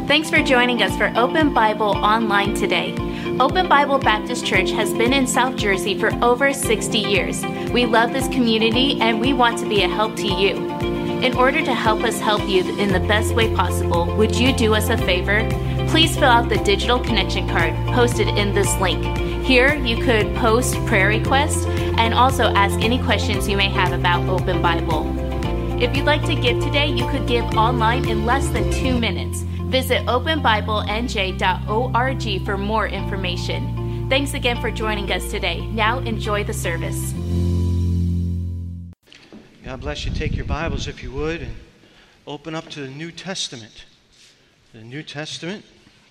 Thanks for joining us for Open Bible Online today. Open Bible Baptist Church has been in South Jersey for over 60 years. We love this community and we want to be a help to you. In order to help us help you in the best way possible, would you do us a favor? Please fill out the digital connection card posted in this link. Here you could post prayer requests and also ask any questions you may have about Open Bible. If you'd like to give today, you could give online in less than 2 minutes. Visit openbiblenj.org for more information. Thanks again for joining us today. Now enjoy the service. God bless you. Take your Bibles, if you would, and open up to the New Testament. The New Testament.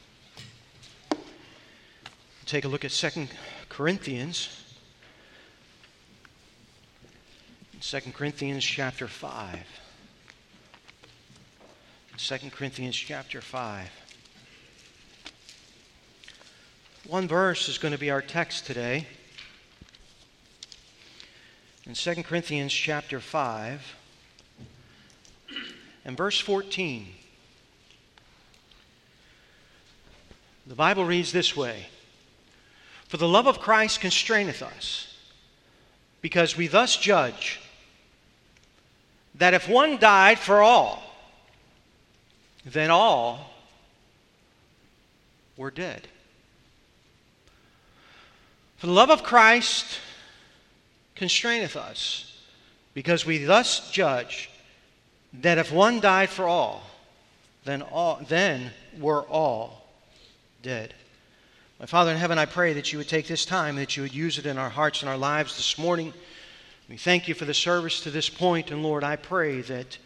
Take a look at 2 Corinthians. 2 Corinthians chapter 5. 2 Corinthians chapter 5. One verse is going to be our text today. In 2 Corinthians chapter 5 and verse 14. The Bible reads this way: "For the love of Christ constraineth us, because we thus judge, that if one died for all, then all were dead." For the love of Christ constraineth us, because we thus judge, that if one died for all, then were all dead. My Father in heaven, I pray that you would take this time, that you would use it in our hearts and our lives this morning. We thank you for the service to this point, and Lord, I pray that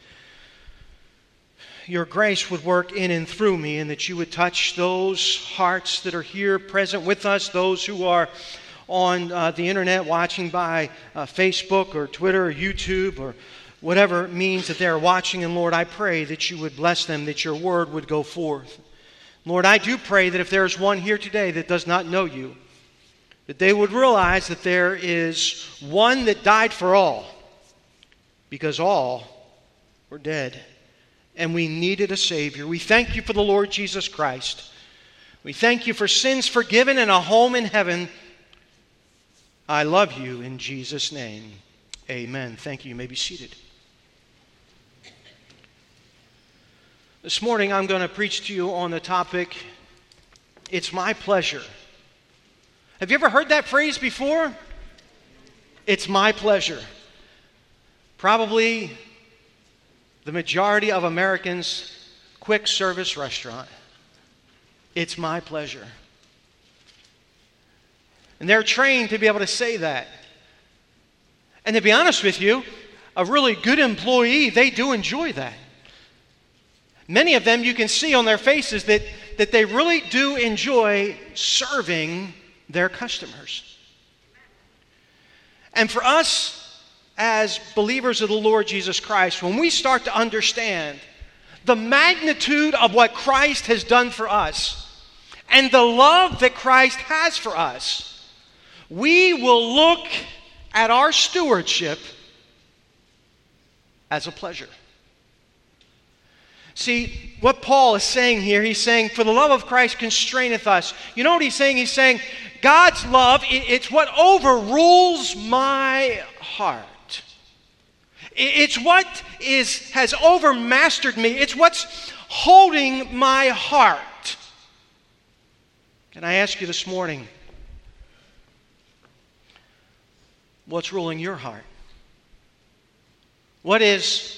your grace would work in and through me, and that you would touch those hearts that are here present with us, those who are on the internet watching by Facebook or Twitter or YouTube or whatever means that they're watching. And Lord, I pray that you would bless them, that your word would go forth. Lord, I do pray that if there is one here today that does not know you, that they would realize that there is one that died for all, because all were dead. And we needed a Savior. We thank you for the Lord Jesus Christ. We thank you for sins forgiven and a home in heaven. I love you in Jesus' name. Amen. Thank you. You may be seated. This morning I'm going to preach to you on the topic, "It's my pleasure." Have you ever heard that phrase before? It's my pleasure. Probably the majority of Americans' quick service restaurant. It's my pleasure. And they're trained to be able to say that. And to be honest with you, a really good employee, they do enjoy that. Many of them, you can see on their faces that they really do enjoy serving their customers. And for us, as believers of the Lord Jesus Christ, when we start to understand the magnitude of what Christ has done for us and the love that Christ has for us, we will look at our stewardship as a pleasure. See, what Paul is saying here, he's saying, for the love of Christ constraineth us. You know what he's saying? He's saying, God's love, it's what overrules my heart. It's what has overmastered me. It's what's holding my heart. Can I ask you this morning, what's ruling your heart? What is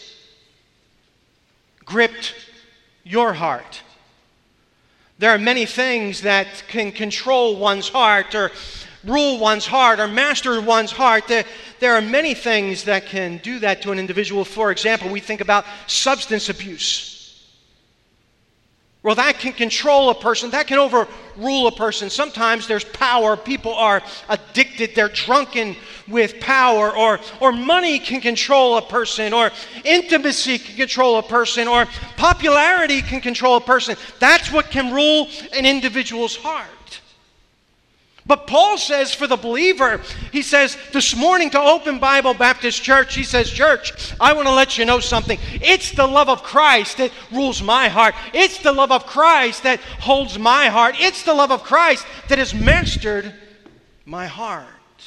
gripped your heart? There are many things that can control one's heart or rule one's heart or master one's heart. There are many things that can do that to an individual. For example, we think about substance abuse. Well, that can control a person. That can overrule a person. Sometimes there's power. People are addicted. They're drunken with power. Or money can control a person. Or intimacy can control a person. Or popularity can control a person. That's what can rule an individual's heart. But Paul says for the believer, he says this morning to Open Bible Baptist Church, he says, church, I want to let you know something. It's the love of Christ that rules my heart. It's the love of Christ that holds my heart. It's the love of Christ that has mastered my heart.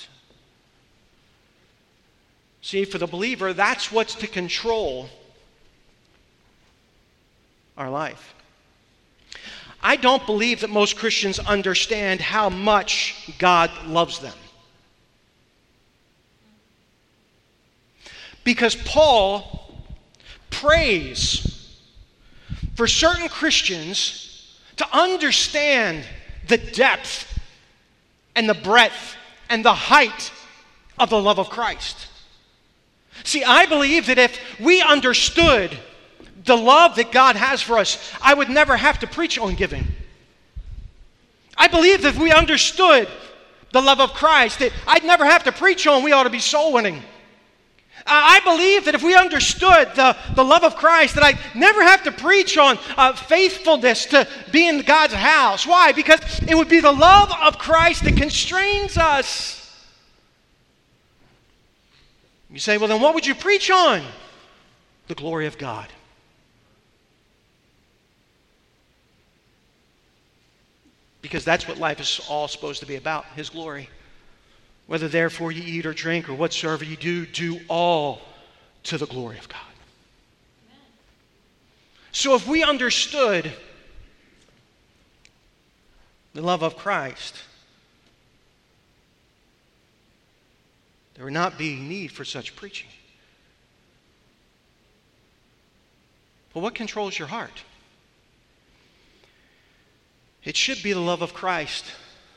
See, for the believer, that's what's to control our life. I don't believe that most Christians understand how much God loves them. Because Paul prays for certain Christians to understand the depth and the breadth and the height of the love of Christ. See, I believe that if we understood the love that God has for us, I would never have to preach on giving. I believe that if we understood the love of Christ, that I'd never have to preach on we ought to be soul winning. I believe that if we understood the love of Christ, that I'd never have to preach on faithfulness to be in God's house. Why? Because it would be the love of Christ that constrains us. You say, well, then what would you preach on? The glory of God. Because that's what life is all supposed to be about, His glory. Whether therefore you eat or drink or whatsoever you do, do all to the glory of God. Amen. So if we understood the love of Christ, there would not be need for such preaching. But what controls your heart? It should be the love of Christ.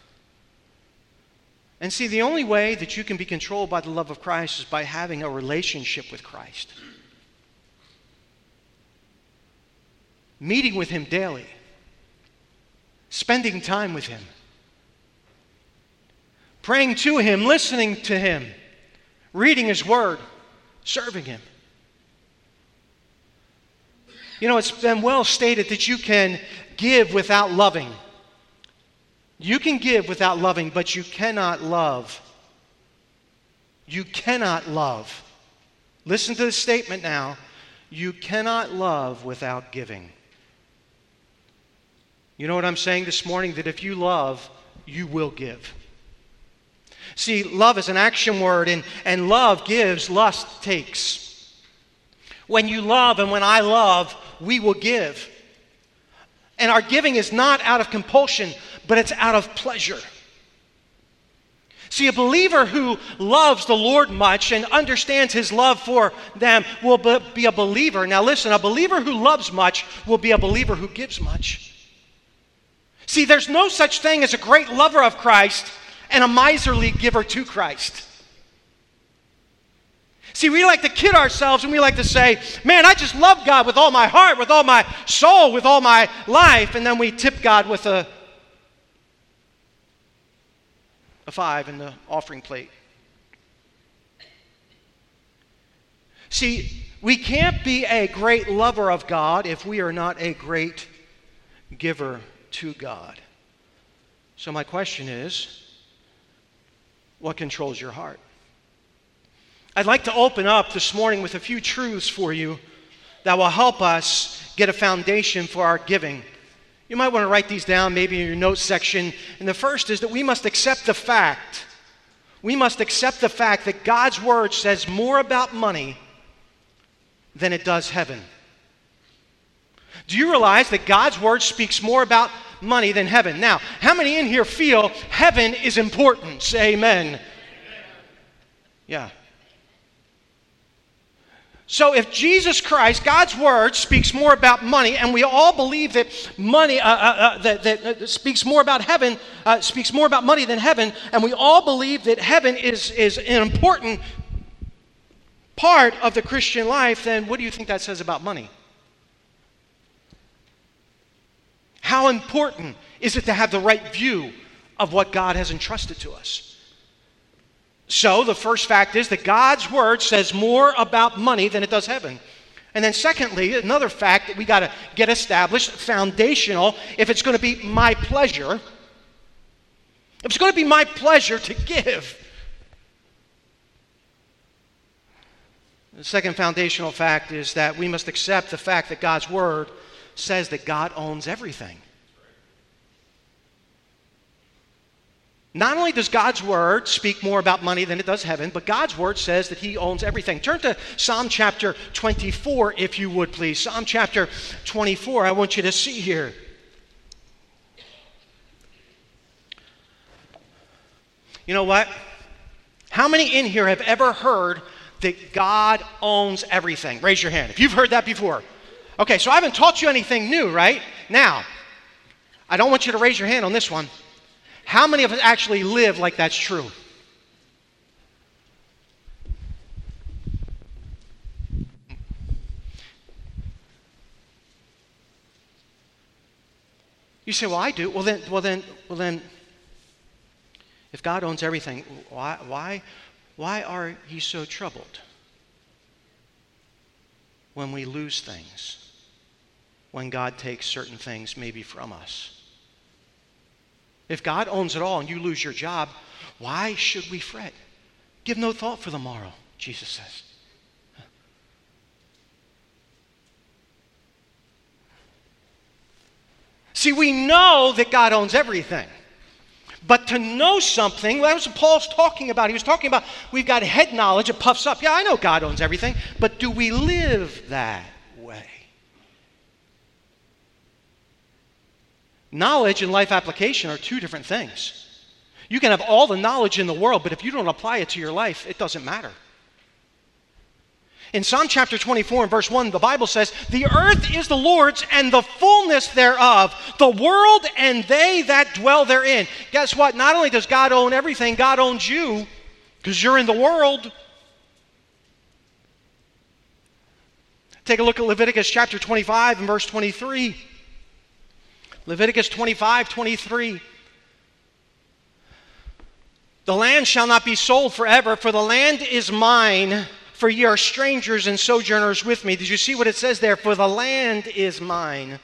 And see, the only way that you can be controlled by the love of Christ is by having a relationship with Christ. Meeting with Him daily. Spending time with Him. Praying to Him, listening to Him. Reading His Word. Serving Him. You know, it's been well stated that you can give without loving. You can give without loving, but you cannot love. You cannot love. Listen to this statement now. You cannot love without giving. You know what I'm saying this morning? That if you love, you will give. See, love is an action word, and love gives, lust takes. When you love and when I love, we will give. And our giving is not out of compulsion, but it's out of pleasure. See, a believer who loves the Lord much and understands His love for them will be a believer. Now listen, a believer who loves much will be a believer who gives much. See, there's no such thing as a great lover of Christ and a miserly giver to Christ. See, we like to kid ourselves and we like to say, man, I just love God with all my heart, with all my soul, with all my life. And then we tip God with a 5 in the offering plate. See, we can't be a great lover of God if we are not a great giver to God. So my question is, what controls your heart? I'd like to open up this morning with a few truths for you that will help us get a foundation for our giving. You might want to write these down maybe in your notes section. And the first is that we must accept the fact. We must accept the fact that God's Word says more about money than it does heaven. Do you realize that God's Word speaks more about money than heaven? Now, how many in here feel heaven is important? Say amen. Yeah. So if Jesus Christ, God's Word, speaks more about money, and we all believe that money that speaks more about heaven, speaks more about money than heaven, and we all believe that heaven is an important part of the Christian life, then what do you think that says about money? How important is it to have the right view of what God has entrusted to us? So the first fact is that God's Word says more about money than it does heaven. And then secondly, another fact that we got to get established, foundational, if it's going to be my pleasure, It's going to be my pleasure to give. The second foundational fact is that we must accept the fact that God's Word says that God owns everything. Not only does God's Word speak more about money than it does heaven, but God's Word says that He owns everything. Turn to Psalm chapter 24, if you would, please. Psalm chapter 24, I want you to see here. You know what? How many in here have ever heard that God owns everything? Raise your hand if you've heard that before. Okay, so I haven't taught you anything new, right? Now, I don't want you to raise your hand on this one. How many of us actually live like that's true? You say, well, I do. Well then, if God owns everything, why are you so troubled when we lose things, when God takes certain things maybe from us? If God owns it all and you lose your job, why should we fret? Give no thought for the morrow, Jesus says. See, we know that God owns everything. But to know something, that was what Paul's talking about. He was talking about we've got head knowledge, it puffs up. Yeah, I know God owns everything, but do we live that way? Knowledge and life application are two different things. You can have all the knowledge in the world, but if you don't apply it to your life, it doesn't matter. In Psalm chapter 24 and verse 1, the Bible says, "The earth is the Lord's and the fullness thereof, the world and they that dwell therein." Guess what? Not only does God own everything, God owns you because you're in the world. Take a look at Leviticus chapter 25 and verse 23. Leviticus 25:23. "The land shall not be sold forever, for the land is mine, for ye are strangers and sojourners with me." Did you see what it says there? For the land is mine.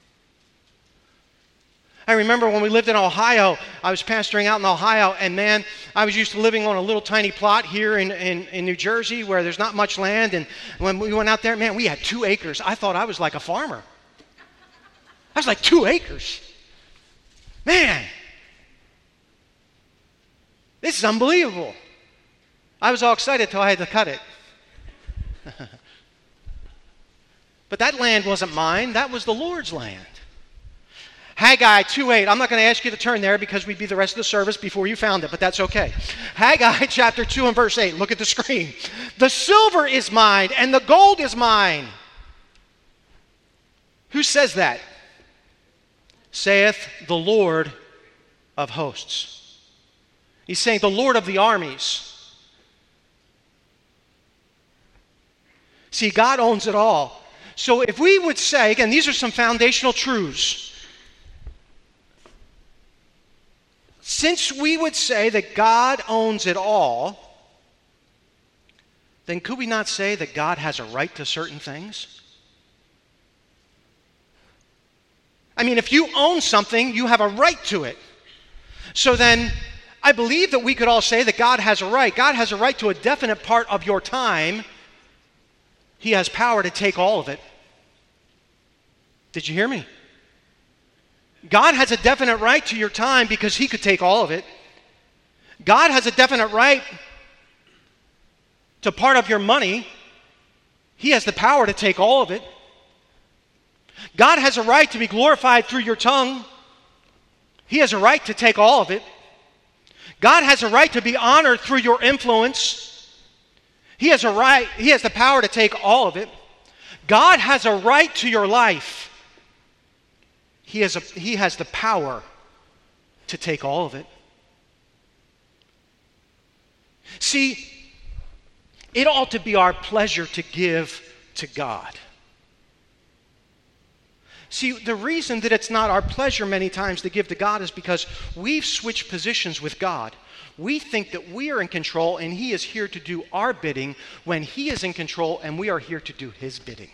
I remember when we lived in Ohio, I was pastoring out in Ohio, and man, I was used to living on a little tiny plot here in New Jersey where there's not much land. And when we went out there, man, we had 2 acres. I thought I was like a farmer. I was like 2 acres. Man, this is unbelievable. I was all excited till I had to cut it. But that land wasn't mine. That was the Lord's land. Haggai 2:8. I'm not going to ask you to turn there because we'd be the rest of the service before you found it, but that's okay. Haggai chapter 2 and verse 8. Look at the screen. "The silver is mine and the gold is mine." Who says that? "Saith the Lord of hosts." He's saying the Lord of the armies. See, God owns it all. So if we would say, again, these are some foundational truths. Since we would say that God owns it all, then could we not say that God has a right to certain things? I mean, if you own something, you have a right to it. So then, I believe that we could all say that God has a right. God has a right to a definite part of your time. He has power to take all of it. Did you hear me? God has a definite right to your time because He could take all of it. God has a definite right to part of your money. He has the power to take all of it. God has a right to be glorified through your tongue. He has a right to take all of it. God has a right to be honored through your influence. He has a right, He has the power to take all of it. God has a right to your life. He has the power to take all of it. See, it ought to be our pleasure to give to God. See, the reason that it's not our pleasure many times to give to God is because we've switched positions with God. We think that we are in control and He is here to do our bidding when He is in control and we are here to do His bidding.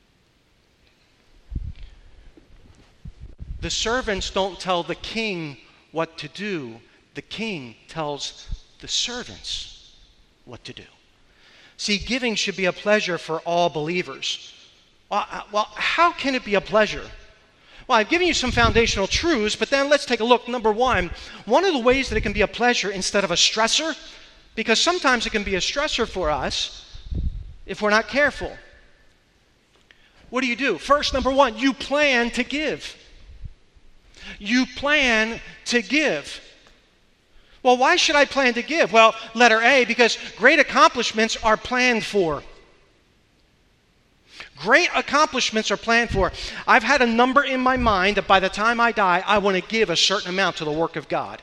The servants don't tell the king what to do. The king tells the servants what to do. See, giving should be a pleasure for all believers. Well, how can it be a pleasure? Well, I've given you some foundational truths, but then let's take a look. Number one of the ways that it can be a pleasure instead of a stressor, because sometimes it can be a stressor for us if we're not careful. What do? First, number one, you plan to give. You plan to give. Well, why should I plan to give? Well, letter A, because great accomplishments are planned for. Great accomplishments are planned for. I've had a number in my mind that by the time I die, I want to give a certain amount to the work of God.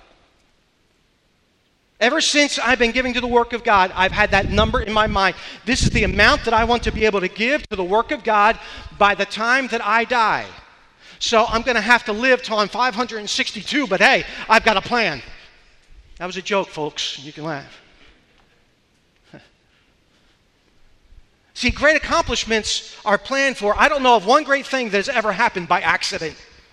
Ever since I've been giving to the work of God, I've had that number in my mind. This is the amount that I want to be able to give to the work of God by the time that I die. So I'm going to have to live till I'm 562, but hey, I've got a plan. That was a joke, folks. You can laugh. See, great accomplishments are planned for. I don't know of one great thing that has ever happened by accident.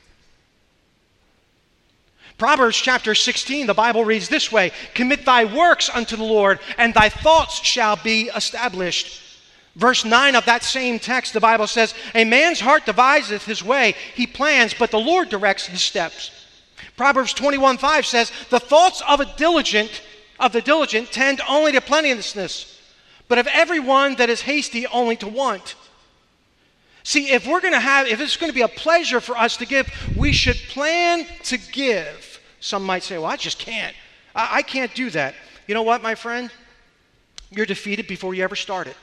Proverbs chapter 16, the Bible reads this way, "Commit thy works unto the Lord, and thy thoughts shall be established." Verse 9 of that same text, the Bible says, "A man's heart deviseth his way, he plans, but the Lord directs his steps." Proverbs 21:5 says, "The thoughts of the diligent tend only to plenteousness, but of everyone that is hasty only to want." See, if it's going to be a pleasure for us to give, we should plan to give. Some might say, well, I just can't. I can't do that. You know what, my friend? You're defeated before you ever started.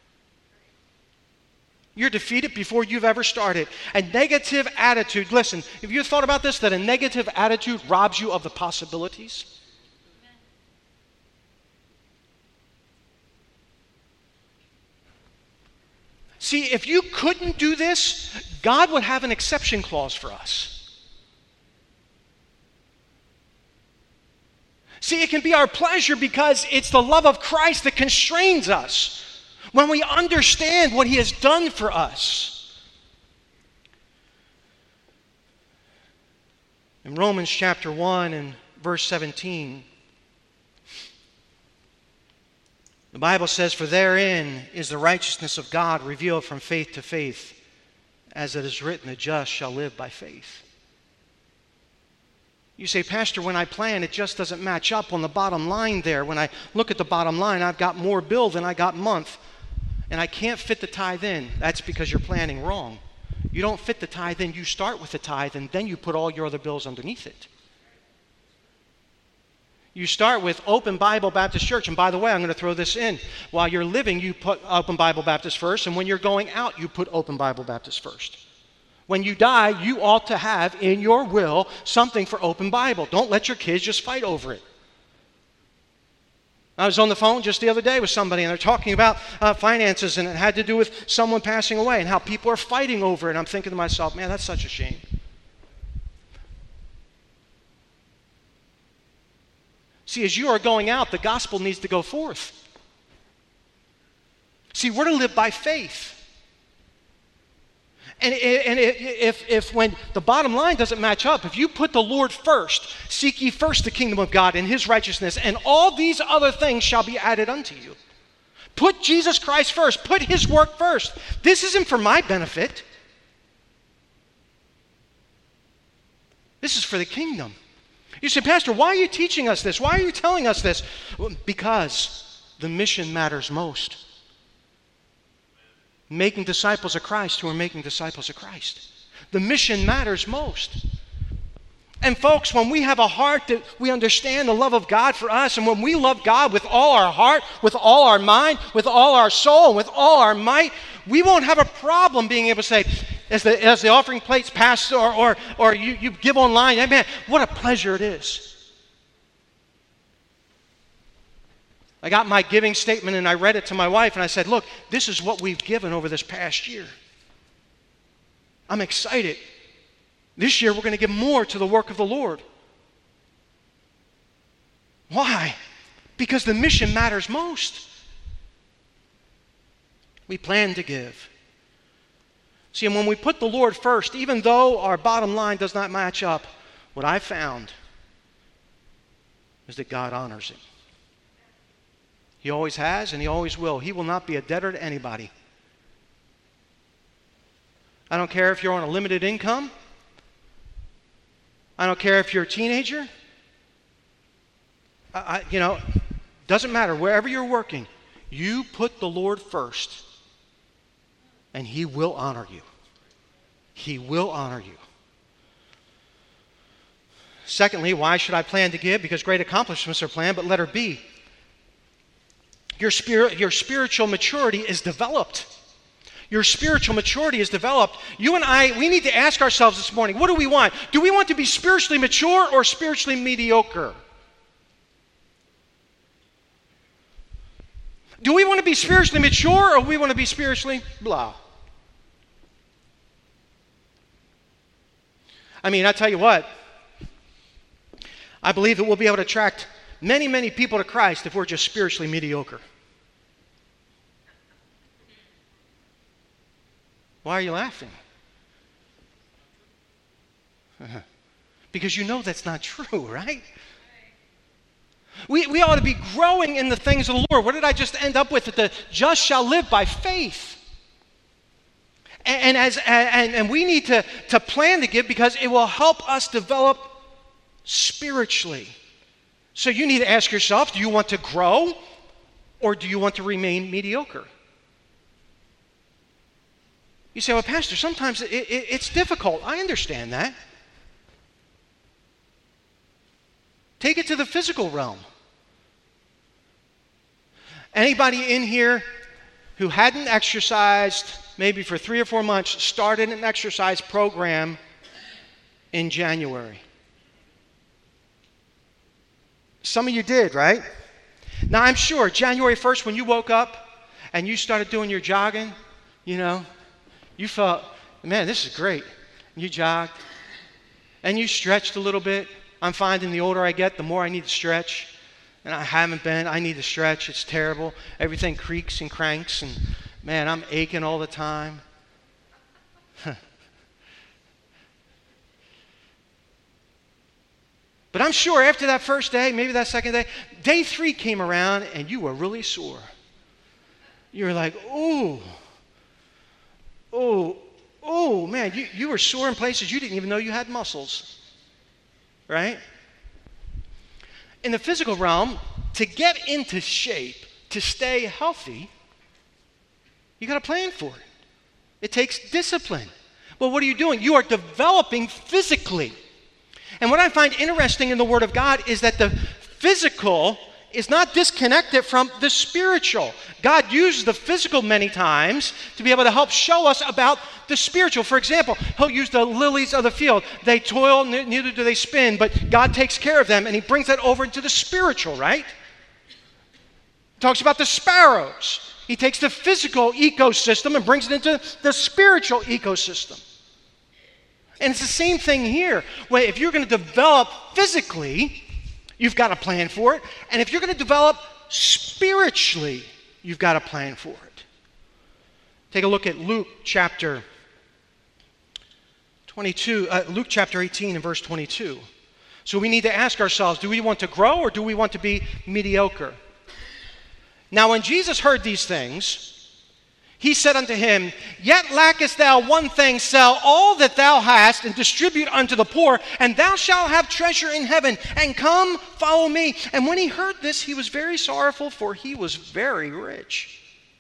You're defeated before you've ever started. A negative attitude, listen, have you thought about this, that a negative attitude robs you of the possibilities? See, if you couldn't do this, God would have an exception clause for us. See, it can be our pleasure because it's the love of Christ that constrains us when we understand what He has done for us. In Romans chapter 1 and verse 17, the Bible says, "For therein is the righteousness of God revealed from faith to faith, as it is written, the just shall live by faith." You say, "Pastor, when I plan, it just doesn't match up on the bottom line there. When I look at the bottom line, I've got more bill than I got month, and I can't fit the tithe in." That's because you're planning wrong. You don't fit the tithe in. You start with the tithe, and then you put all your other bills underneath it. You start with Open Bible Baptist Church. And by the way, I'm going to throw this in. While you're living, you put Open Bible Baptist first. And when you're going out, you put Open Bible Baptist first. When you die, you ought to have in your will something for Open Bible. Don't let your kids just fight over it. I was on the phone just the other day with somebody, and they're talking about finances, and it had to do with someone passing away and how people are fighting over it. And I'm thinking to myself, man, that's such a shame. See, as you are going out, the gospel needs to go forth. See, we're to live by faith. And if when the bottom line doesn't match up, if you put the Lord first, seek ye first the kingdom of God and His righteousness, and all these other things shall be added unto you. Put Jesus Christ first. Put His work first. This isn't for my benefit. This is for the kingdom. You say, "Pastor, why are you teaching us this? Why are you telling us this?" Well, because the mission matters most. Making disciples of Christ who are making disciples of Christ. The mission matters most. And folks, when we have a heart that we understand the love of God for us, and when we love God with all our heart, with all our mind, with all our soul, and with all our might, we won't have a problem being able to say, as the offering plates pass, or you give online, man, what a pleasure it is. I got my giving statement and I read it to my wife and I said, "Look, this is what we've given over this past year. I'm excited. This year we're going to give more to the work of the Lord." Why? Because the mission matters most. We plan to give. See, and when we put the Lord first, even though our bottom line does not match up, what I found is that God honors him. He always has and he always will. He will not be a debtor to anybody. I don't care if you're on a limited income. I don't care if you're a teenager. Doesn't matter. Wherever you're working, you put the Lord first, and he will honor you. He will honor you. Secondly, why should I plan to give? Because great accomplishments are planned, but letter B, your spiritual maturity is developed. Your spiritual maturity is developed. You and I, we need to ask ourselves this morning, what do we want? Do we want to be spiritually mature or spiritually mediocre? Do we want to be spiritually mature or we want to be spiritually blah? I mean, I tell you what, I believe that we'll be able to attract many, many people to Christ if we're just spiritually mediocre. Why are you laughing? Because you know that's not true, right? We ought to be growing in the things of the Lord. What did I just end up with? That the just shall live by faith. And we need to plan to give because it will help us develop spiritually. So you need to ask yourself, do you want to grow or do you want to remain mediocre? You say, well, Pastor, sometimes it's difficult. I understand that. Take it to the physical realm. Anybody in here who hadn't exercised maybe for 3 or 4 months started an exercise program in January? Some of you did, right? Now, I'm sure January 1st when you woke up and you started doing your jogging, you felt, man, this is great. You jogged and you stretched a little bit. I'm finding the older I get, the more I need to stretch. And I haven't been. I need to stretch. It's terrible. Everything creaks and cranks. And, man, I'm aching all the time. But I'm sure after that first day, maybe that second day, day 3 came around and you were really sore. You were like, man, you were sore in places you didn't even know you had muscles. Right? In the physical realm, to get into shape, to stay healthy, you got to plan for it. It takes discipline. Well, what are you doing? You are developing physically. And what I find interesting in the Word of God is that the physical is not disconnected from the spiritual. God uses the physical many times to be able to help show us about the spiritual. For example, he'll use the lilies of the field. They toil, neither do they spin, but God takes care of them, and he brings that over into the spiritual, right? Talks about the sparrows. He takes the physical ecosystem and brings it into the spiritual ecosystem. And it's the same thing here. Where if you're going to develop physically, you've got to plan for it. And if you're going to develop spiritually, you've got to plan for it. Take a look at Luke chapter 22, Luke chapter 18 and verse 22. So we need to ask ourselves, do we want to grow or do we want to be mediocre? Now when Jesus heard these things, he said unto him, Yet lackest thou one thing, sell all that thou hast and distribute unto the poor, and thou shalt have treasure in heaven, and come, follow me. And when he heard this, he was very sorrowful, for he was very rich.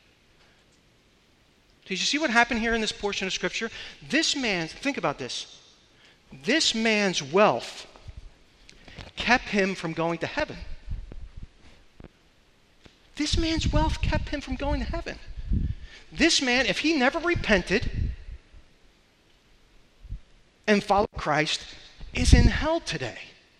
Did you see what happened here in this portion of Scripture? This man, think about this. This man's wealth kept him from going to heaven. This man's wealth kept him from going to heaven. This man, if he never repented and followed Christ, is in hell today.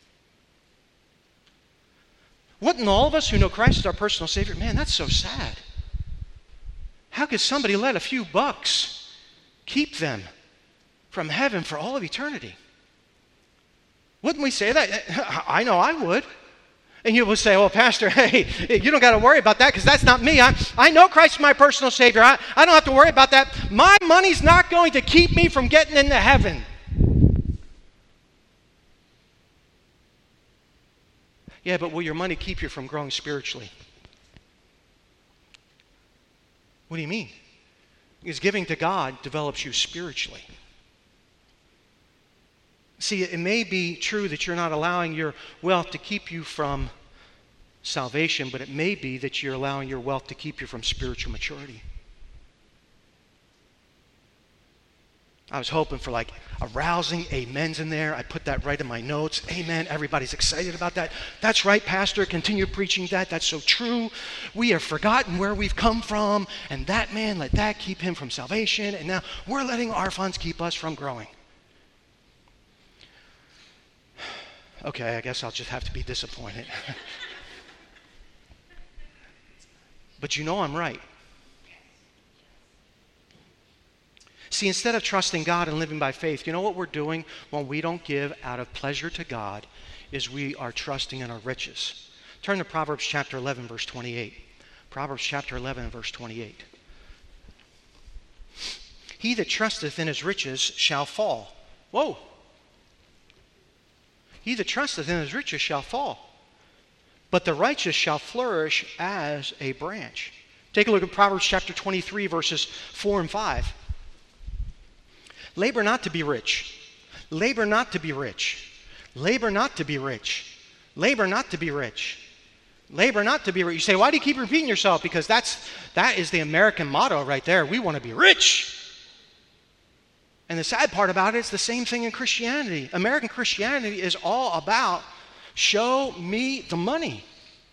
Wouldn't all of us who know Christ as our personal Savior, man, that's so sad. How could somebody let a few bucks keep them from heaven for all of eternity? Wouldn't we say that? I know I would. And you will say, well, Pastor, hey, you don't got to worry about that because that's not me. I know Christ is my personal Savior. I don't have to worry about that. My money's not going to keep me from getting into heaven. Yeah, but will your money keep you from growing spiritually? What do you mean? Because giving to God develops you spiritually. See, it may be true that you're not allowing your wealth to keep you from salvation, but it may be that you're allowing your wealth to keep you from spiritual maturity. I was hoping for like a rousing amens in there. I put that right in my notes. Amen. Everybody's excited about that. That's right, Pastor. Continue preaching that. That's so true. We have forgotten where we've come from, and that man, let that keep him from salvation, and now we're letting our funds keep us from growing. Okay, I guess I'll just have to be disappointed. But you know I'm right. See, instead of trusting God and living by faith, you know what we're doing when we don't give out of pleasure to God is we are trusting in our riches. Turn to Proverbs chapter 11, verse 28. Proverbs chapter 11, verse 28. He that trusteth in his riches shall fall. Whoa. He that trusteth in his riches shall fall, but the righteous shall flourish as a branch. Take a look at Proverbs chapter 23, verses 4 and 5. Labor not to be rich. Labor not to be rich. Labor not to be rich. Labor not to be rich. Labor not to be rich. You say, why do you keep repeating yourself? Because that is the American motto right there. We want to be rich. And the sad part about it is the same thing in Christianity. American Christianity is all about show me the money.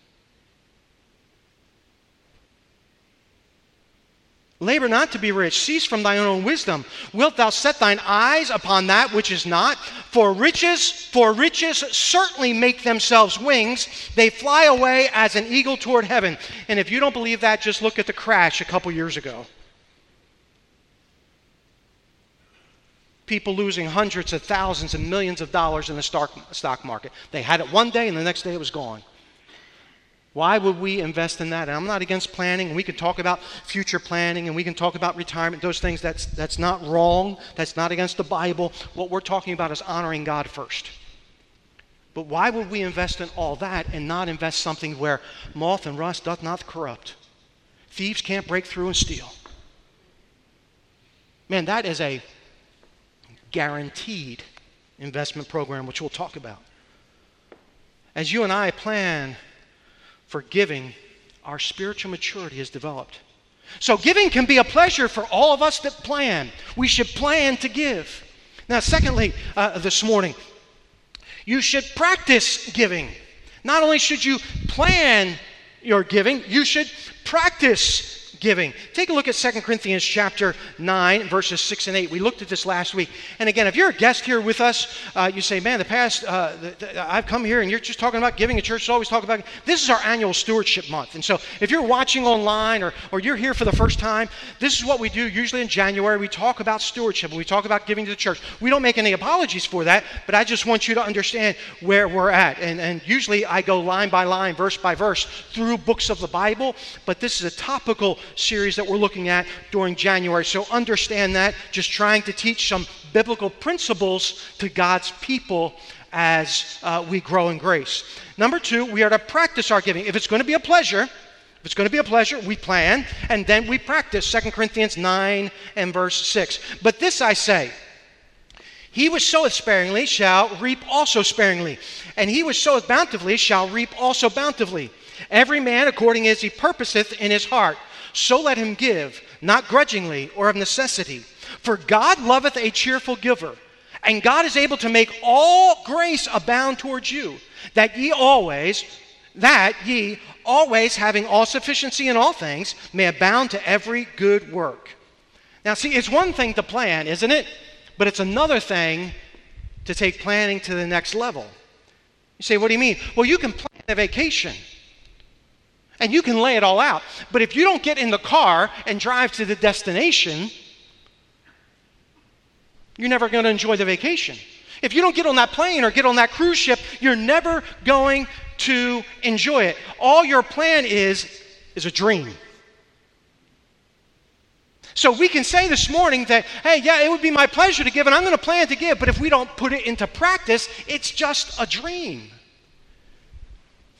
Labor not to be rich. Cease from thine own wisdom. Wilt thou set thine eyes upon that which is not? For riches certainly make themselves wings. They fly away as an eagle toward heaven. And if you don't believe that, just look at the crash a couple years ago. People losing hundreds of thousands and millions of dollars in the stock market. They had it one day and the next day it was gone. Why would we invest in that? And I'm not against planning, and we can talk about future planning, and we can talk about retirement, those things. That's not wrong. That's not against the Bible. What we're talking about is honoring God first. But why would we invest in all that and not invest something where moth and rust doth not corrupt? Thieves can't break through and steal. Man, that is a guaranteed investment program, which we'll talk about. As you and I plan for giving, our spiritual maturity is developed. So giving can be a pleasure for all of us that plan. We should plan to give. Now, secondly, this morning, you should practice giving. Not only should you plan your giving, you should practice giving. Take a look at 2 Corinthians chapter 9, verses 6 and 8. We looked at this last week. And again, if you're a guest here with us, you say, man, I've come here and you're just talking about giving. The church is always talking about. This is our annual stewardship month. And so if you're watching online or you're here for the first time, this is what we do. Usually in January, we talk about stewardship and we talk about giving to the church. We don't make any apologies for that, but I just want you to understand where we're at. And usually I go line by line, verse by verse through books of the Bible, but this is a topical series that we're looking at during January. So understand that, just trying to teach some biblical principles to God's people as we grow in grace. Number two, we are to practice our giving. If it's going to be a pleasure, we plan, and then we practice. 2 Corinthians 9 and verse 6. But this I say, he which soweth sparingly shall reap also sparingly, and he which soweth bountifully shall reap also bountifully. Every man according as he purposeth in his heart, so let him give, not grudgingly or of necessity. For God loveth a cheerful giver, and God is able to make all grace abound towards you, that ye always, having all sufficiency in all things, may abound to every good work. Now see, it's one thing to plan, isn't it? But it's another thing to take planning to the next level. You say, what do you mean? Well, you can plan a vacation. And you can lay it all out. But if you don't get in the car and drive to the destination, you're never going to enjoy the vacation. If you don't get on that plane or get on that cruise ship, you're never going to enjoy it. All your plan is a dream. So we can say this morning that, hey, yeah, it would be my pleasure to give, and I'm going to plan to give, but if we don't put it into practice, it's just a dream.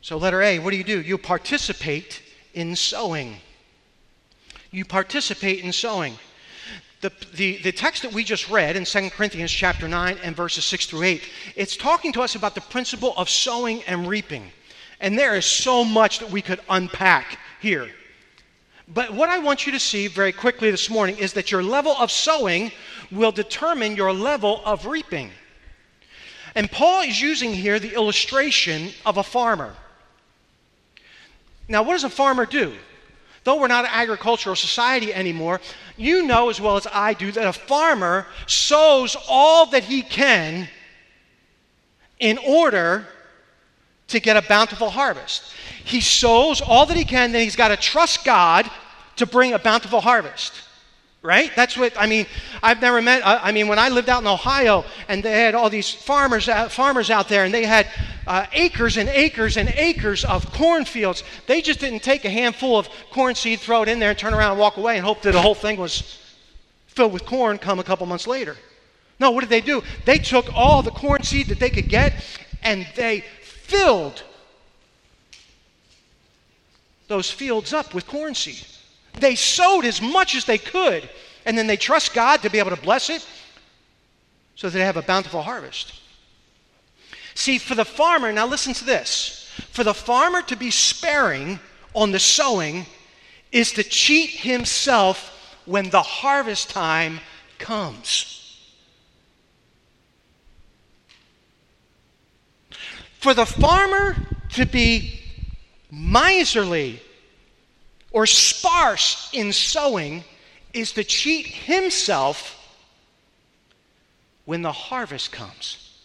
So letter A, what do? You participate in sowing. You participate in sowing. The text that we just read in 2 Corinthians chapter 9 and verses 6 through 8, it's talking to us about the principle of sowing and reaping. And there is so much that we could unpack here. But what I want you to see very quickly this morning is that your level of sowing will determine your level of reaping. And Paul is using here the illustration of a farmer. Now, what does a farmer do? Though we're not an agricultural society anymore, you know as well as I do that a farmer sows all that he can in order to get a bountiful harvest. He sows all that he can, then he's got to trust God to bring a bountiful harvest. Right? That's what, I've never met, when I lived out in Ohio and they had all these farmers out there and they had acres and acres and acres of cornfields. They just didn't take a handful of corn seed, throw it in there and turn around and walk away and hope that the whole thing was filled with corn come a couple months later. No, what did they do? They took all the corn seed that they could get and they filled those fields up with corn seed. They sowed as much as they could, and then they trust God to be able to bless it so that they have a bountiful harvest. See, for the farmer, now listen to this. For the farmer to be sparing on the sowing is to cheat himself when the harvest time comes. For the farmer to be miserly or sparse in sowing is to cheat himself when the harvest comes.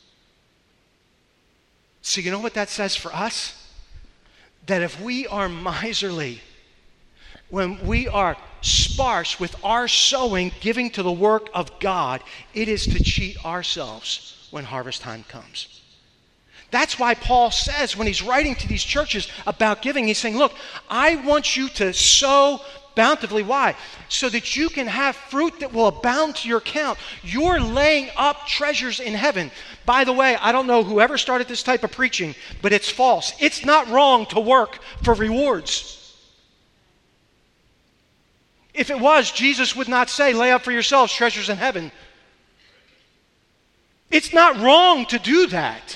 So you know what that says for us? That if we are miserly, when we are sparse with our sowing, giving to the work of God, it is to cheat ourselves when harvest time comes. That's why Paul says when he's writing to these churches about giving, he's saying, look, I want you to sow bountifully. Why? So that you can have fruit that will abound to your account. You're laying up treasures in heaven. By the way, I don't know whoever started this type of preaching, but it's false. It's not wrong to work for rewards. If it was, Jesus would not say, lay up for yourselves treasures in heaven. It's not wrong to do that.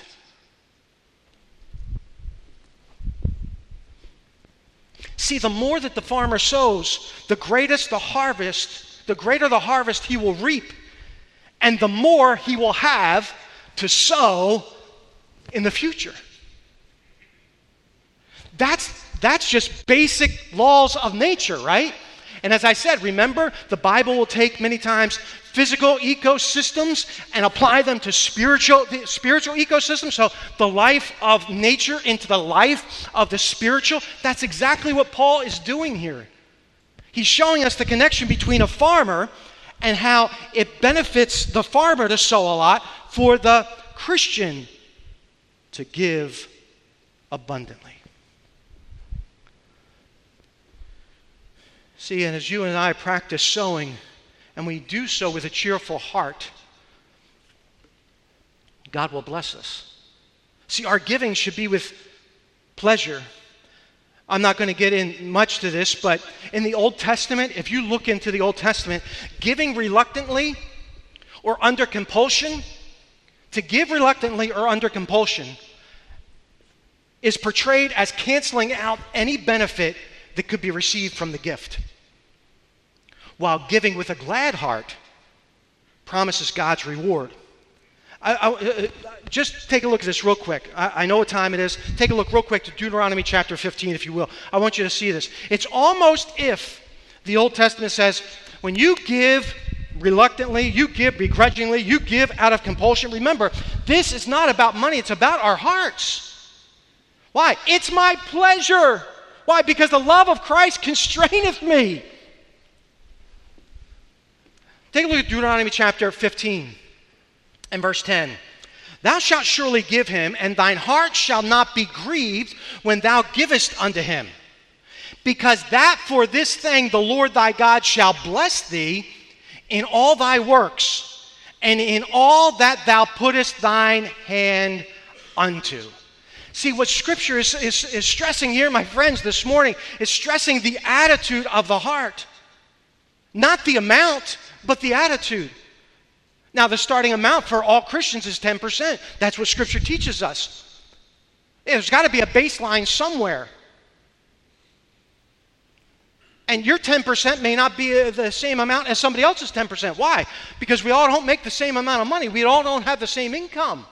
See, the more that the farmer sows, the greater the harvest he will reap, and the more he will have to sow in the future. That's just basic laws of nature, right? And as I said, remember, the Bible will take many times physical ecosystems and apply them to spiritual ecosystems. So the life of nature into the life of the spiritual. That's exactly what Paul is doing here. He's showing us the connection between a farmer and how it benefits the farmer to sow a lot for the Christian to give abundantly. See, and as you and I practice sowing, and we do so with a cheerful heart, God will bless us. See, our giving should be with pleasure. I'm not going to get in much to this, but in the Old Testament, if you look into the Old Testament, giving reluctantly or under compulsion, to give reluctantly or under compulsion is portrayed as canceling out any benefit that could be received from the gift, while giving with a glad heart promises God's reward. Just take a look at this real quick. I know what time it is. Take a look real quick to Deuteronomy chapter 15, if you will. I want you to see this. It's almost if the Old Testament says, when you give reluctantly, you give begrudgingly, you give out of compulsion. Remember, this is not about money. It's about our hearts. Why? It's my pleasure. Why? Because the love of Christ constraineth me. Take a look at Deuteronomy chapter 15 and verse 10. Thou shalt surely give him, and thine heart shall not be grieved when thou givest unto him. Because that for this thing the Lord thy God shall bless thee in all thy works, and in all that thou puttest thine hand unto. See, what Scripture is stressing here, my friends, this morning, is stressing the attitude of the heart. Not the amount, but the attitude. Now, the starting amount for all Christians is 10%. That's what Scripture teaches us. There's got to be a baseline somewhere. And your 10% may not be the same amount as somebody else's 10%. Why? Because we all don't make the same amount of money. We all don't have the same income.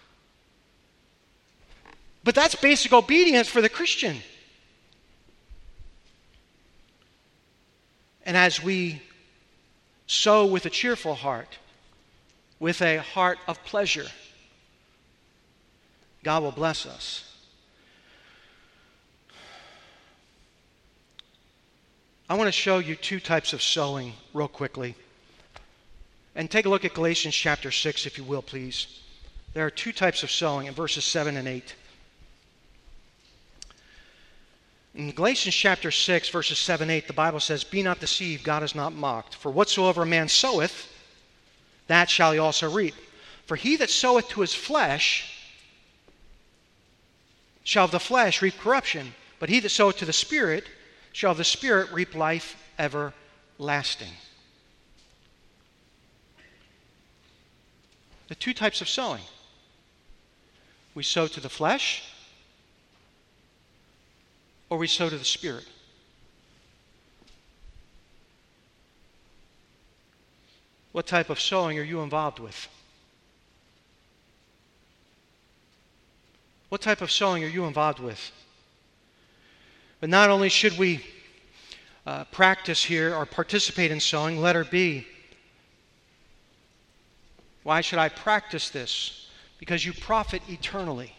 But that's basic obedience for the Christian. And as we sow with a cheerful heart, with a heart of pleasure, God will bless us. I want to show you two types of sowing real quickly. And take a look at Galatians chapter 6, if you will, please. There are two types of sowing in verses 7 and 8. In Galatians chapter 6, verses 7 and 8, the Bible says, "Be not deceived, God is not mocked. For whatsoever a man soweth, that shall he also reap. For he that soweth to his flesh shall of the flesh reap corruption. But he that soweth to the Spirit shall of the Spirit reap life everlasting." The two types of sowing. We sow to the flesh, or we sow to the Spirit. What type of sowing are you involved with? What type of sowing are you involved with? But not only should we practice here or participate in sowing, letter B. Why should I practice this? Because you profit eternally.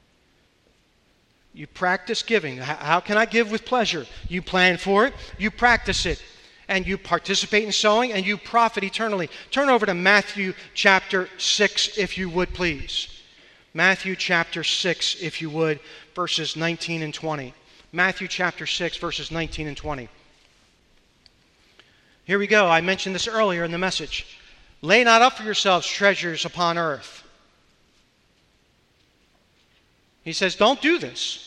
You practice giving. How can I give with pleasure? You plan for it, you practice it, and you participate in sowing, and you profit eternally. Turn over to Matthew chapter 6, if you would, please. Matthew chapter 6, if you would, verses 19 and 20. Matthew chapter 6, verses 19 and 20. Here we go. I mentioned this earlier in the message. "Lay not up for yourselves treasures upon earth." He says, don't do this.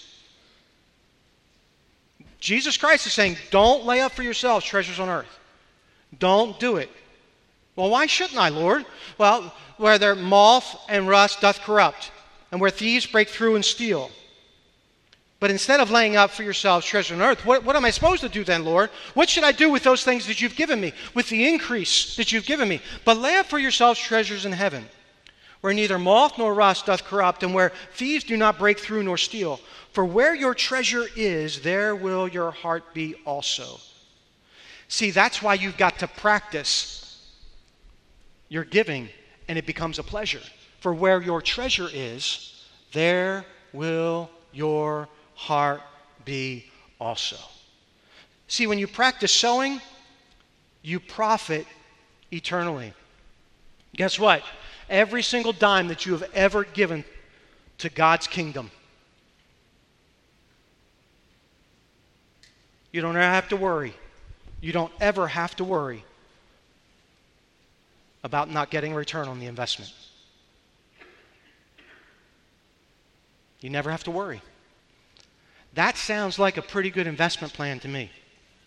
Jesus Christ is saying, don't lay up for yourselves treasures on earth. Don't do it. Well, why shouldn't I, Lord? Well, where their moth and rust doth corrupt, and where thieves break through and steal. But instead of laying up for yourselves treasure on earth, what am I supposed to do then, Lord? What should I do with those things that you've given me, with the increase that you've given me? But lay up for yourselves treasures in heaven, where neither moth nor rust doth corrupt, and where thieves do not break through nor steal. For where your treasure is, there will your heart be also. See, that's why you've got to practice your giving, and it becomes a pleasure. For where your treasure is, there will your heart be also. See, when you practice sowing, you profit eternally. Guess what? Every single dime that you have ever given to God's kingdom, you don't ever have to worry. You don't ever have to worry about not getting a return on the investment. You never have to worry. That sounds like a pretty good investment plan to me.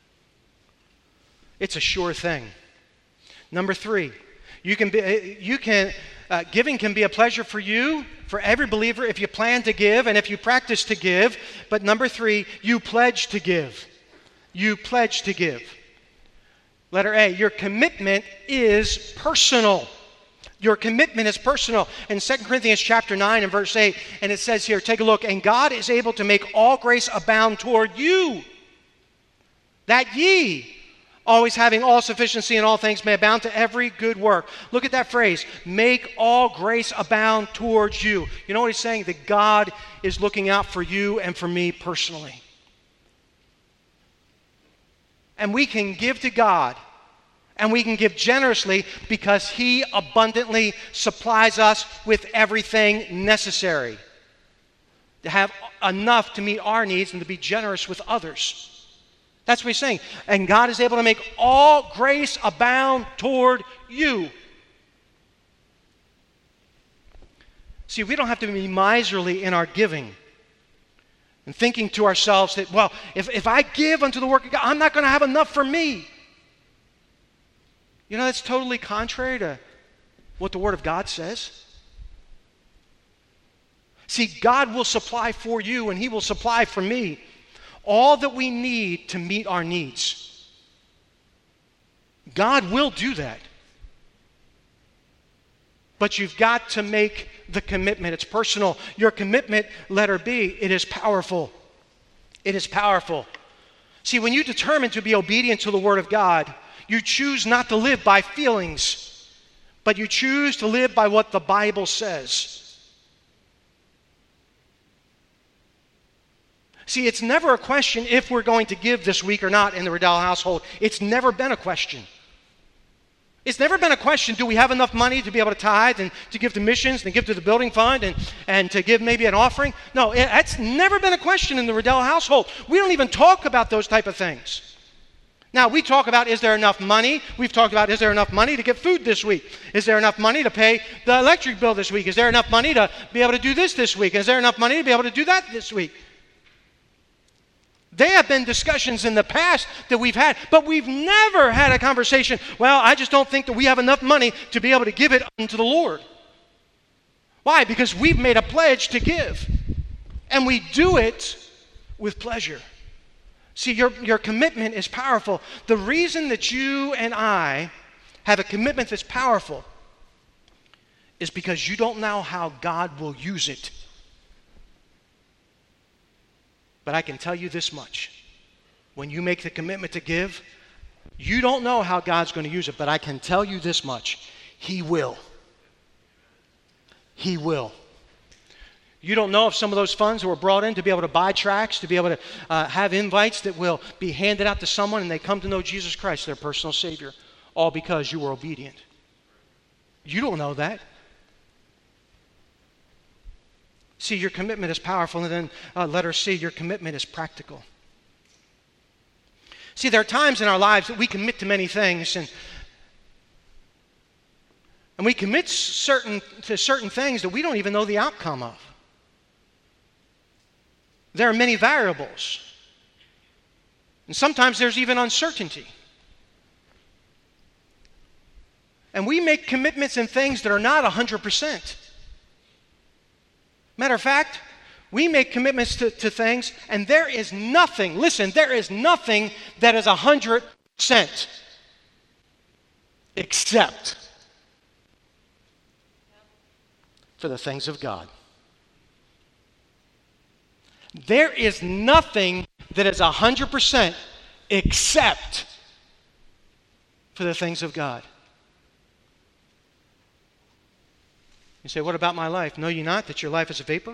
It's a sure thing. Number 3, giving can be a pleasure for you, for every believer, if you plan to give and if you practice to give. But number 3, you pledge to give. You pledge to give. Letter A, your commitment is personal. Your commitment is personal. In 2 Corinthians chapter 9 and verse 8, and it says here, take a look, "And God is able to make all grace abound toward you, that ye, always having all sufficiency in all things, may abound to every good work." Look at that phrase, make all grace abound towards you. You know what he's saying? That God is looking out for you and for me personally. And we can give to God, and we can give generously because He abundantly supplies us with everything necessary to have enough to meet our needs and to be generous with others. That's what he's saying. And God is able to make all grace abound toward you. See, we don't have to be miserly in our giving. And thinking to ourselves that, well, if I give unto the work of God, I'm not going to have enough for me. You know, that's totally contrary to what the Word of God says. See, God will supply for you and He will supply for me all that we need to meet our needs. God will do that. But you've got to make the commitment. It's personal. Your commitment, letter B, it is powerful. It is powerful. See, when you determine to be obedient to the Word of God, you choose not to live by feelings, but you choose to live by what the Bible says. See, it's never a question if we're going to give this week or not in the Riddell household. It's never been a question. It's never been a question, do we have enough money to be able to tithe and to give to missions and give to the building fund and to give maybe an offering? No, that's never been a question in the Riddell household. We don't even talk about those type of things. Now, we talk about, is there enough money? We've talked about, is there enough money to get food this week? Is there enough money to pay the electric bill this week? Is there enough money to be able to do this week? Is there enough money to be able to do that this week? There have been discussions in the past that we've had, but we've never had a conversation, well, I just don't think that we have enough money to be able to give it unto the Lord. Why? Because we've made a pledge to give, and we do it with pleasure. See, your commitment is powerful. The reason that you and I have a commitment that's powerful is because you don't know how God will use it. But I can tell you this much. When you make the commitment to give, you don't know how God's going to use it, but I can tell you this much. He will. He will. You don't know if some of those funds were brought in to be able to buy tracts, to be able to have invites that will be handed out to someone and they come to know Jesus Christ, their personal Savior, all because you were obedient. You don't know that. See, your commitment is powerful. And then letter C, your commitment is practical. See, there are times in our lives that we commit to many things, and we commit to certain things that we don't even know the outcome of. There are many variables. And sometimes there's even uncertainty. And we make commitments in things that are not 100%. Matter of fact, we make commitments to things, and there is nothing, listen, there is nothing that is 100% except for the things of God. There is nothing that is 100% except for the things of God. You say, what about my life? Know ye not that your life is a vapor?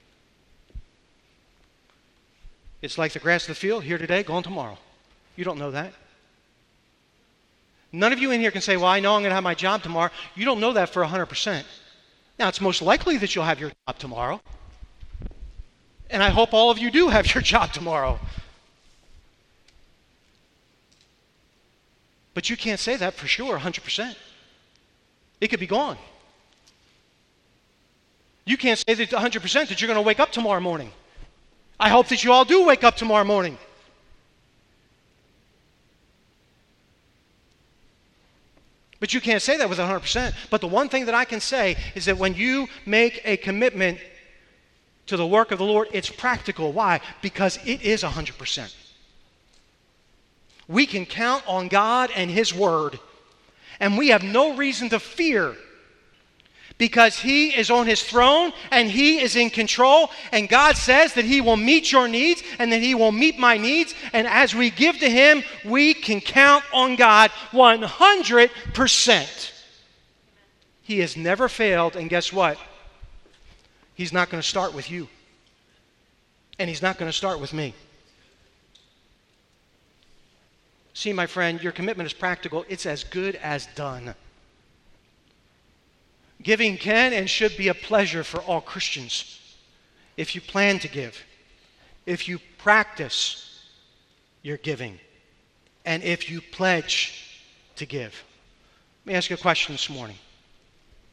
It's like the grass of the field, here today, gone tomorrow. You don't know that. None of you in here can say, well, I know I'm going to have my job tomorrow. You don't know that for 100%. Now, it's most likely that you'll have your job tomorrow. And I hope all of you do have your job tomorrow. But you can't say that for sure, 100%. It could be gone. You can't say that 100% that you're going to wake up tomorrow morning. I hope that you all do wake up tomorrow morning. But you can't say that with 100%. But the one thing that I can say is that when you make a commitment to the work of the Lord, it's practical. Why? Because it is 100%. We can count on God and His Word, and we have no reason to fear, because He is on His throne and He is in control, and God says that He will meet your needs and that He will meet my needs, and as we give to Him, we can count on God 100%. He has never failed, and guess what? He's not going to start with you, and He's not going to start with me. See, my friend, your commitment is practical. It's as good as done. Giving can and should be a pleasure for all Christians if you plan to give, if you practice your giving, and if you pledge to give. Let me ask you a question this morning.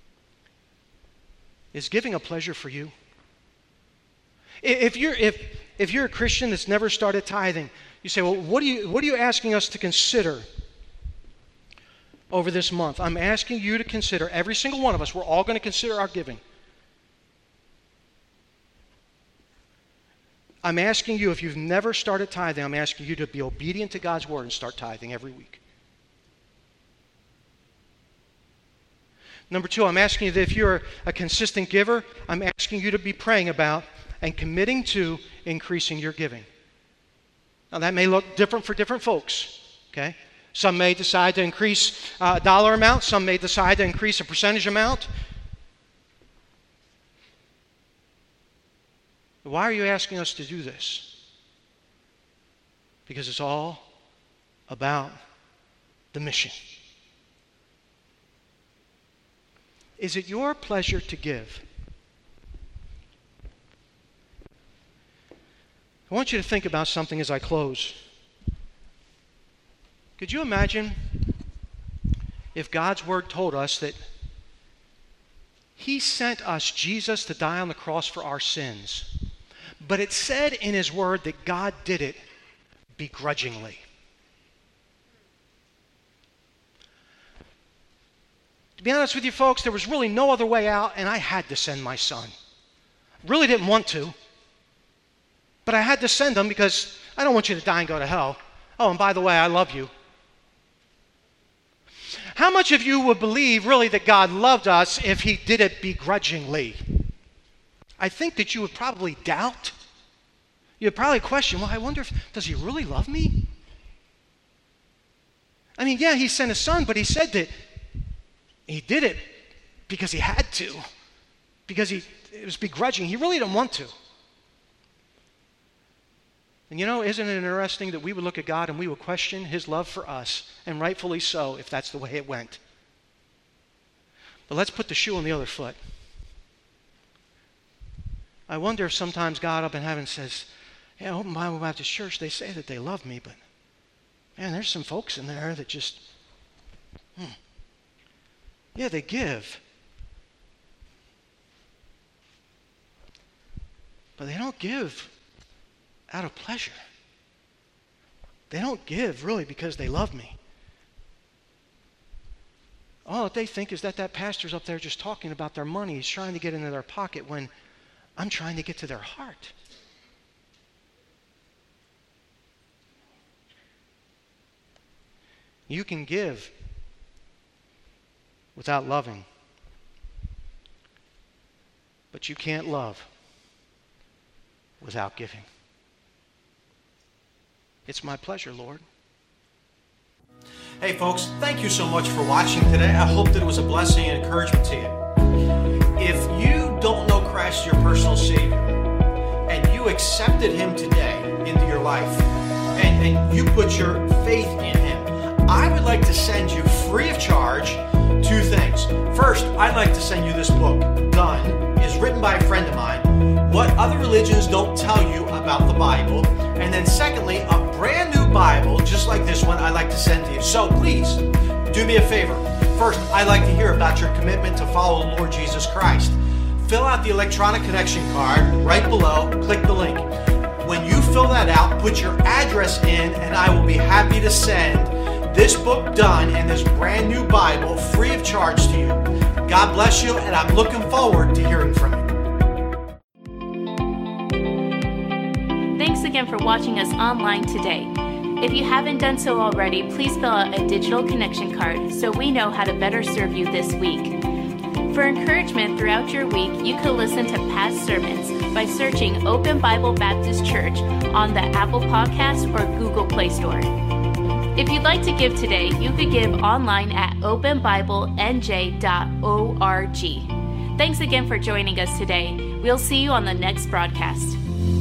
Is giving a pleasure for you? If if you're a Christian that's never started tithing, you say, well, what are you asking us to consider over this month? I'm asking you to consider, every single one of us, we're all going to consider our giving. I'm asking you, if you've never started tithing, I'm asking you to be obedient to God's word and start tithing every week. Number two, I'm asking you that if you're a consistent giver, I'm asking you to be praying about and committing to increasing your giving. Now, that may look different for different folks, okay? Some may decide to increase a dollar amount. Some may decide to increase a percentage amount. Why are you asking us to do this? Because it's all about the mission. Is it your pleasure to give? I want you to think about something as I close. Could you imagine if God's word told us that He sent us Jesus to die on the cross for our sins, but it said in His word that God did it begrudgingly? To be honest with you folks, there was really no other way out, and I had to send my son. Really didn't want to, but I had to send him because I don't want you to die and go to hell. Oh, and by the way, I love you. How much of you would believe really that God loved us if He did it begrudgingly? I think that you would probably doubt. You'd probably question, well, I wonder does He really love me? I mean, yeah, He sent His son, but He said that He did it because He had to, because it was begrudging. He really didn't want to. And you know, isn't it interesting that we would look at God and we would question His love for us, and rightfully so if that's the way it went. But let's put the shoe on the other foot. I wonder if sometimes God up in heaven says, yeah, Open Bible Baptist Church, they say that they love me, but man, there's some folks in there that just, yeah, they give. But they don't give out of pleasure. They don't give really because they love me. All that they think is that pastor's up there just talking about their money. He's trying to get into their pocket when I'm trying to get to their heart. You can give without loving, but you can't love without giving. It's my pleasure, Lord. Hey folks, thank you so much for watching today. I hope that it was a blessing and encouragement to you. If you don't know Christ, your personal Savior, and you accepted Him today into your life, and you put your faith in Him, I would like to send you free of charge two things. First, I'd like to send you this book, Done. It's written by a friend of mine. What other religions don't tell you about the Bible. And then secondly, a brand new Bible, just like this one, I'd like to send to you. So please, do me a favor. First, I'd like to hear about your commitment to follow the Lord Jesus Christ. Fill out the electronic connection card right below. Click the link. When you fill that out, put your address in, and I will be happy to send this book, Done, and this brand new Bible free of charge to you. God bless you, and I'm looking forward to hearing from you. Thanks again for watching us online today. If you haven't done so already, please fill out a digital connection card so we know how to better serve you this week. For encouragement throughout your week, you can listen to past sermons by searching Open Bible Baptist Church on the Apple Podcast or Google Play Store. If you'd like to give today, you could give online at openbiblenj.org. Thanks again for joining us today. We'll see you on the next broadcast.